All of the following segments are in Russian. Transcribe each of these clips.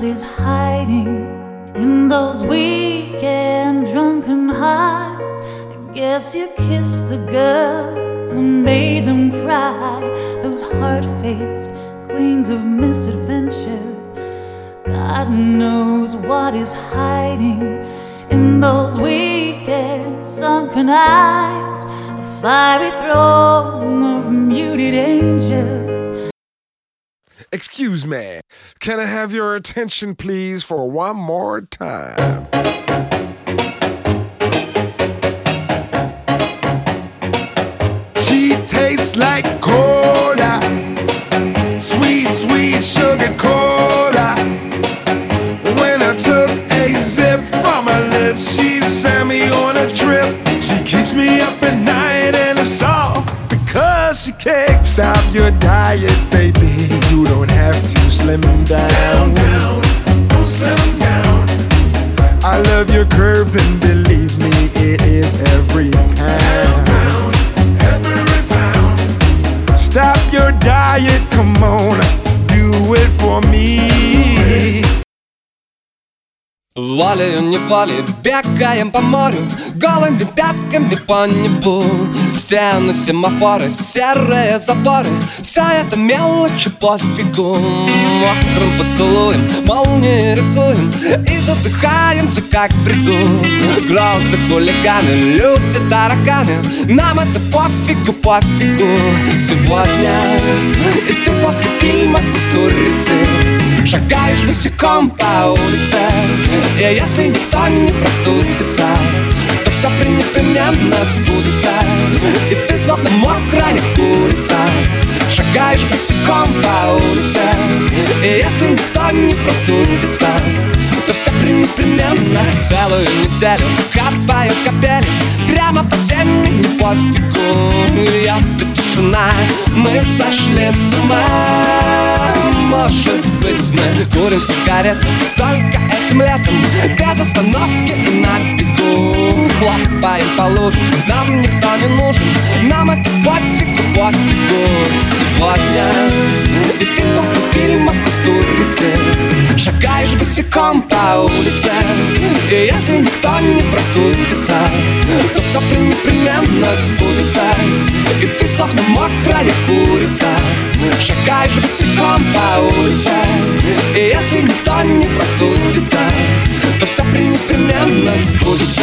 is hiding in those weekend drunken highs. I guess you kissed the girls and made them cry, those hard-faced queens of misadventure. God knows what is hiding in those weekend sunken eyes, a fiery throne of muted angels. Excuse me, can I have your attention please for one more time? She tastes like cola, sweet, sweet sugar cola. When I took a sip from her lips, she sent me on a trip. She keeps me up at night and it's all because she can't stop your diet, baby. You don't have to slim down. Don't slim down. I love your curves and believe me, it is every pound. Every pound. Stop your diet, come on, do it for me. Волею-неволею бегаем по морю, голыми пятками по небу. Стены, семафоры, серые заборы, вся эта мелочь пофигу. Мокрым поцелуем молнии рисуем и задыхаемся, как в бреду. Грозы, хулиганы, люди, тараканы, нам это пофигу, пофигу. Сегодня и ты после фильма «Кустурицы» шагаешь босиком по улице. И если никто не простудится, то все непременно сбудется. И ты словно мокрая курица шагаешь босиком по улице. И если никто не простудится, то все непременно. Целую неделю капают капели прямо по теме, не пофигу. Я-то тишина, мы сошли с ума. Может быть, мы курим сигареты только этим летом, без остановки и на бегу. Хлопаем по лужам, нам никто не нужен, нам это пофигу, пофигу. Сегодня и ты после фильма «Кустурицы» шагаешь босиком по улице. И если никто не простудится, то все непременно сбудется. И ты словно мокрая курица шагаешь босиком по улице. И если никто не простудится, то все непременно сбудется.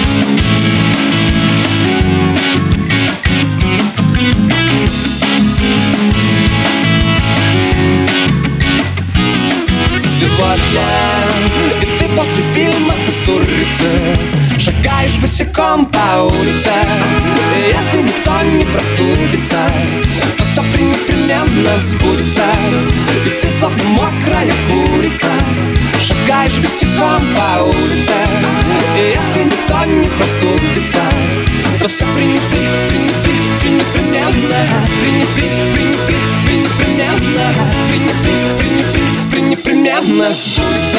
Сегодня и ты после фильма «Кустурицы» шагаешь босиком по улице. И если никто не простудится, то все непременно сбудется. И ты словно мокрая курица шагаешь босиком по улице. И если никто не простудится, то все непременно непременно сбудется.